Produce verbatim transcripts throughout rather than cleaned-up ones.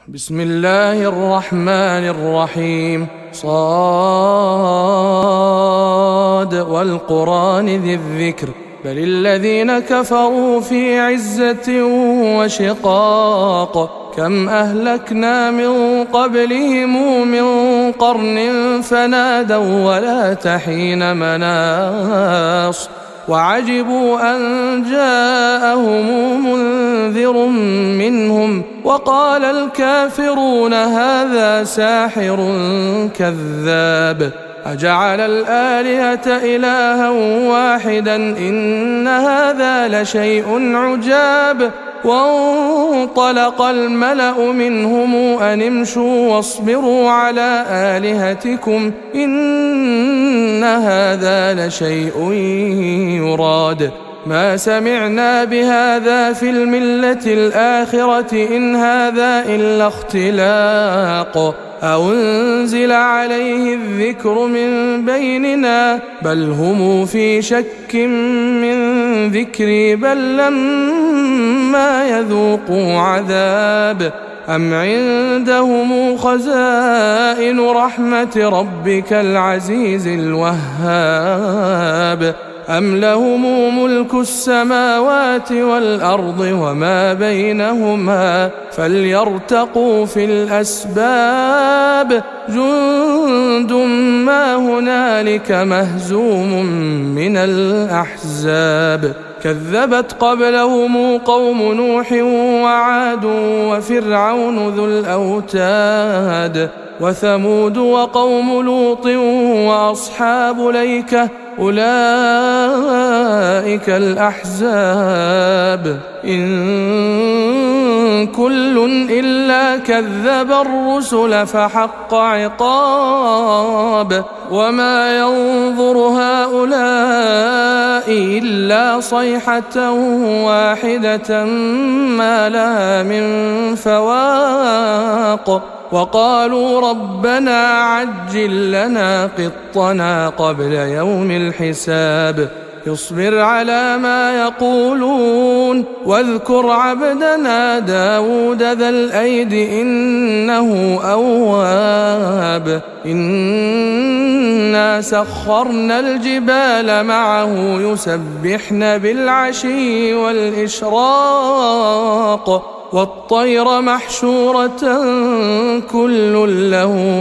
بسم الله الرحمن الرحيم. صاد والقرآن ذي الذكر بل الذين كفروا في عزة وشقاق كم أهلكنا من قبلهم من قرن فنادوا ولا تحين مناص وعجبوا أن جاءهم منذر منهم وقال الكافرون هذا ساحر كذاب أجعل الآلهة إلها واحدا إن هذا لشيء عجاب وانطلق الملأ منهم أن امشوا واصبروا على آلهتكم إن هذا لشيء يراد ما سمعنا بهذا في الملة الآخرة إن هذا إلا اختلاق أو انزل عليه الذكر من بيننا بل هم في شك من ذكري بل لما يذوقوا عذاب أم عندهم خزائن رحمة ربك العزيز الوهاب أم لهم ملك السماوات والأرض وما بينهما فليرتقوا في الأسباب جند ما هنالك مهزوم من الأحزاب كذبت قبلهم قوم نوح وعاد وفرعون ذو الأوتاد وثمود وقوم لوط وأصحاب ليكة أولئك الأحزاب إن كل إلا كذب الرسل فحق عقاب وما ينظر هؤلاء إلا صيحة واحدة ما لها من فواق وقالوا ربنا عجل لنا قطنا قبل يوم الحساب يصبر على ما يقولون واذكر عبدنا داود ذا الأيد إنه أواب إنا سخرنا الجبال معه يسبحن بالعشي والإشراق والطير محشورة كل له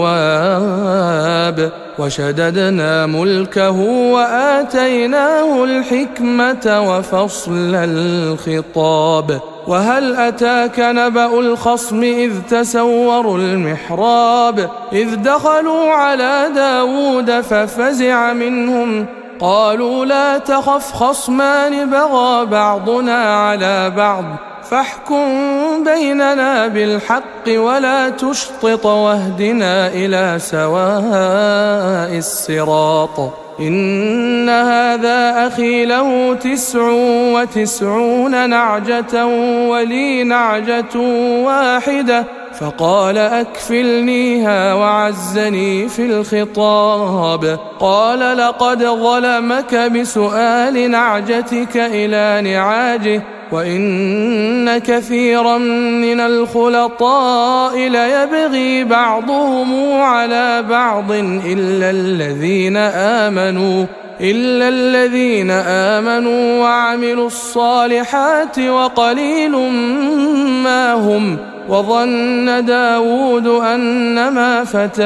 أواب وشددنا ملكه وآتيناه الحكمة وفصل الخطاب وهل أتاك نبأ الخصم إذ تسوروا المحراب إذ دخلوا على داود ففزع منهم قالوا لا تخف خصمان بغى بعضنا على بعض فاحكم بيننا بالحق ولا تشطط واهدنا إلى سواء الصراط إن هذا أخي له تسع وتسعون نعجة ولي نعجة واحدة فقال أكفلنيها وعزني في الخطاب قال لقد ظلمك بسؤال نعجتك إلى نعاجه وإن كثيرا من الخلطاء ليبغي بعضهم على بعض إلا الذين آمنوا إلا الذين آمنوا وعملوا الصالحات وقليل ما هم وظن داود أنما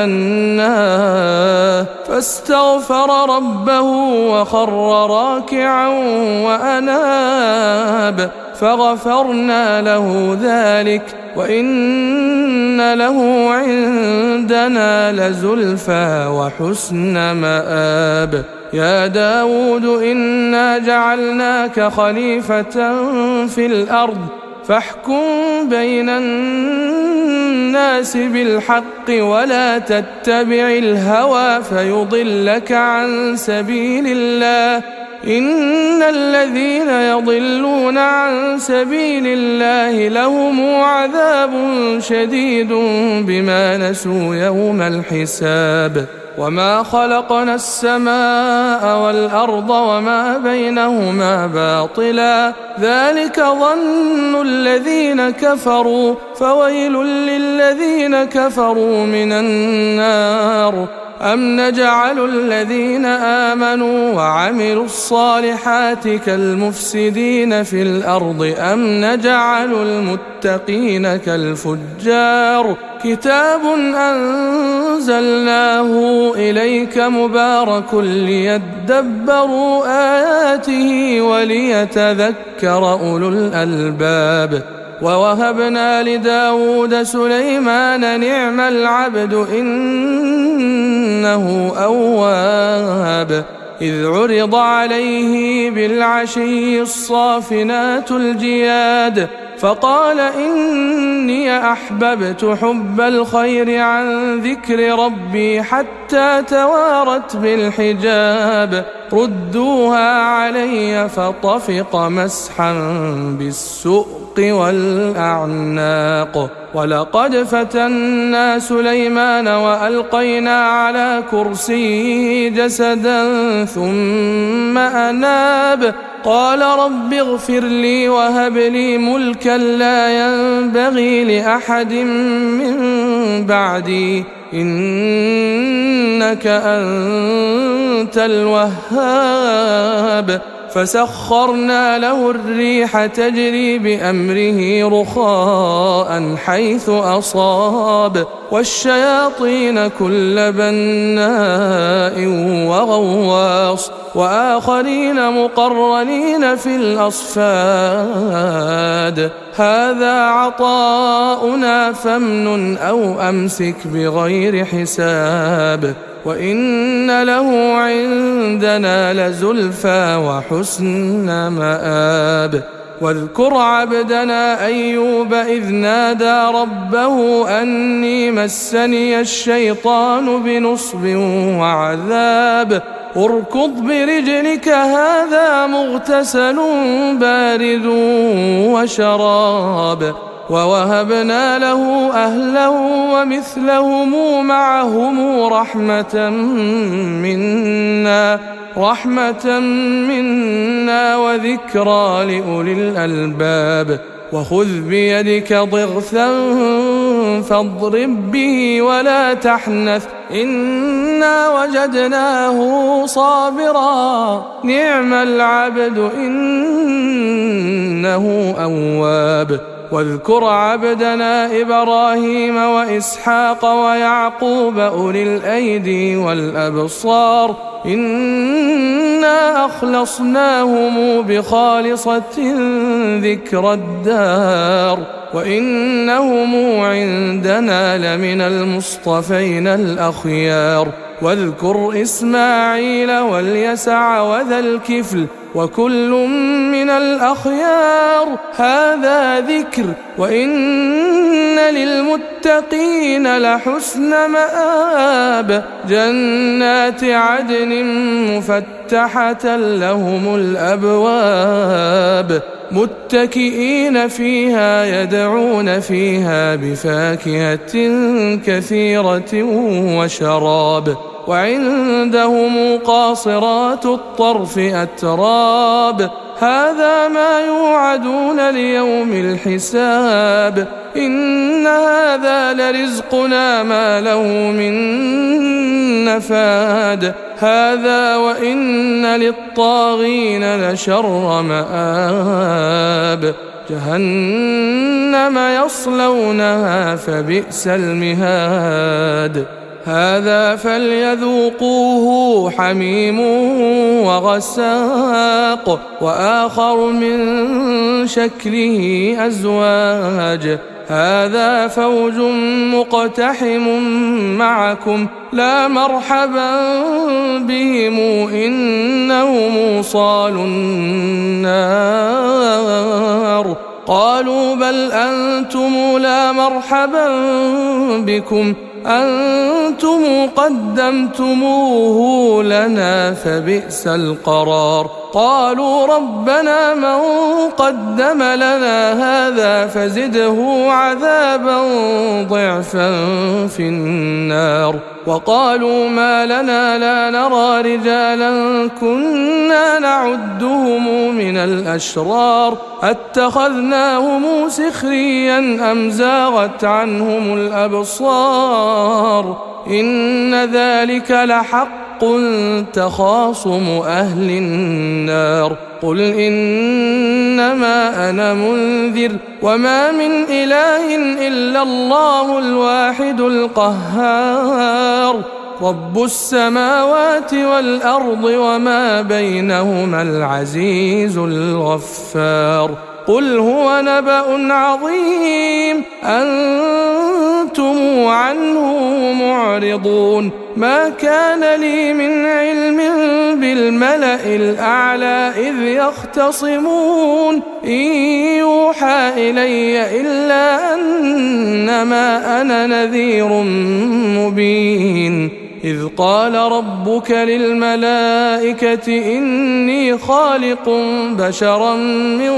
فتناه فاستغفر ربه وخر راكعا وأناب فغفرنا له ذلك وإن له عندنا لزلفى وحسن مآب يا داود إنا جعلناك خليفة في الأرض فاحكم بين الناس بالحق ولا تتبع الهوى فيضلك عن سبيل الله إن الذين يضلون عن سبيل الله لهم عذاب شديد بما نسوا يوم الحساب وما خلقنا السماء والأرض وما بينهما باطلا ذلك ظن الذين كفروا فويل للذين كفروا من النار أم نجعل الذين آمنوا وعملوا الصالحات كالمفسدين في الأرض أم نجعل المتقين كالفجار كتاب أنزلناه إليك مبارك ليدبروا آياته وليتذكر أولو الألباب ووهبنا لداود سليمان نعم العبد إنه أواب إذ عرض عليه بالعشي الصافنات الجياد فقال إني أحببت حب الخير عن ذكر ربي حتى توارت بالحجاب ردوها علي فطفق مسحا بالسؤق والأعناق ولقد فتنا سليمان وألقينا على كرسيه جسدا ثم أناب قال رب اغفر لي وهب لي ملكا لا ينبغي لأحد من بعدي إنك أنت الوهاب فسخرنا له الريح تجري بأمره رخاء حيث أصاب والشياطين كل بناء وغواص وآخرين مقرنين في الأصفاد هذا عطاؤنا فامنن أو أمسك بغير حساب وإن له عندنا لزلفى وحسن مآب واذكر عبدنا أيوب إذ نادى ربه أني مسني الشيطان بنصب وعذاب اركض برجلك هذا مغتسل بارد وشراب ووهبنا له أهله ومثلهم معهم رحمة منا رحمة منا وذكرى لأولي الألباب وخذ بيدك ضغثا فاضرب به ولا تحنث إنا وجدناه صابرا نعم العبد إنه أواب واذكر عبدنا إبراهيم وإسحاق ويعقوب أولي الأيدي والأبصار إنا أخلصناهم بخالصة ذكر الدار وإنهم عندنا لمن المصطفين الأخيار واذكر إسماعيل واليسع وذا الكفل وكل من الأخيار هذا ذكر وإن للمتقين لحسن مآب جنات عدن مفتحة لهم الأبواب متكئين فيها يدعون فيها بفاكهة كثيرة وشراب وعندهم قاصرات الطرف أتراب هذا ما يوعدون ليوم الحساب إن هذا لرزقنا ما له من نفاد هذا وإن للطاغين لشر مآب جهنم يصلونها فبئس المهاد هذا فليذوقوه حميم وغساق وآخر من شكله أزواج هذا فوج مقتحم معكم لا مرحبا بهم إنهم صالوا النار قالوا بل أنتم لا مرحبا بكم أنتم قدمتموه لنا فبئس القرار قالوا ربنا من قدم لنا هذا فزده عذابا ضعفا في النار وقالوا ما لنا لا نرى رجالا كنا نعدهم من الأشرار أتخذناهم سخريا أم زاغت عنهم الأبصار إن ذلك لحق تخاصم أهل النار قل إنما أنا منذر وما من إله إلا الله الواحد القهار رب السماوات والأرض وما بينهما العزيز الغفار قل هو نبأ عظيم أنتم عنه معرضون ما كان لي من علم بالملأ الأعلى إذ يختصمون إن يوحى إلي إلا أنما أنا نذير مبين إذ قال ربك للملائكة إني خالق بشرا من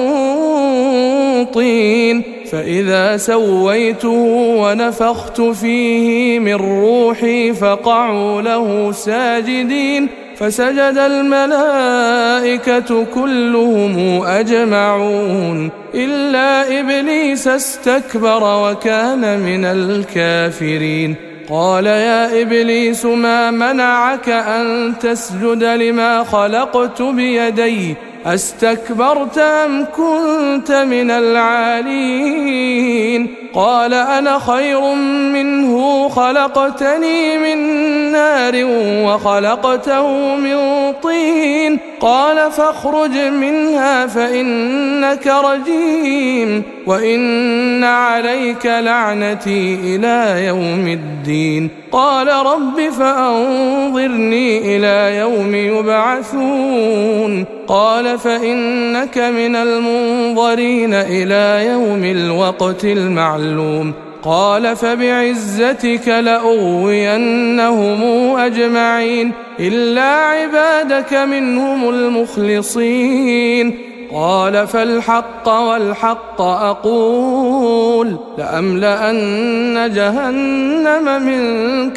طين فإذا سويته ونفخت فيه من روحي فقعوا له ساجدين فسجد الملائكة كلهم أجمعون إلا إبليس استكبر وكان من الكافرين قال يا إبليس ما منعك أن تسجد لما خلقت بيدي أستكبرت أم كنت من العالين قال أنا خير منه خلقتني من نار وخلقته من طين قال فاخرج منها فإنك رجيم وإن عليك لعنتي إلى يوم الدين قال رب فأنظرني إلى يوم يبعثون قال فإنك من المنظرين إلى يوم الوقت المعلوم قال فبعزتك لأغوينهم أجمعين إلا عبادك منهم المخلصين قال فالحق والحق أقول لأملأن جهنم منك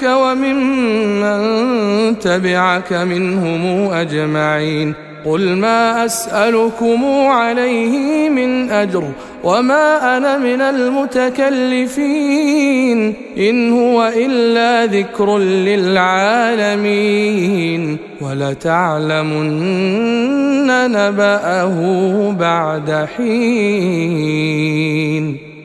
وممن تبعك منهم أجمعين قل ما أسألكم عليه من أجر وما أنا من المتكلفين إن هو إلا ذكر للعالمين ولتعلمن نبأه بعد حين.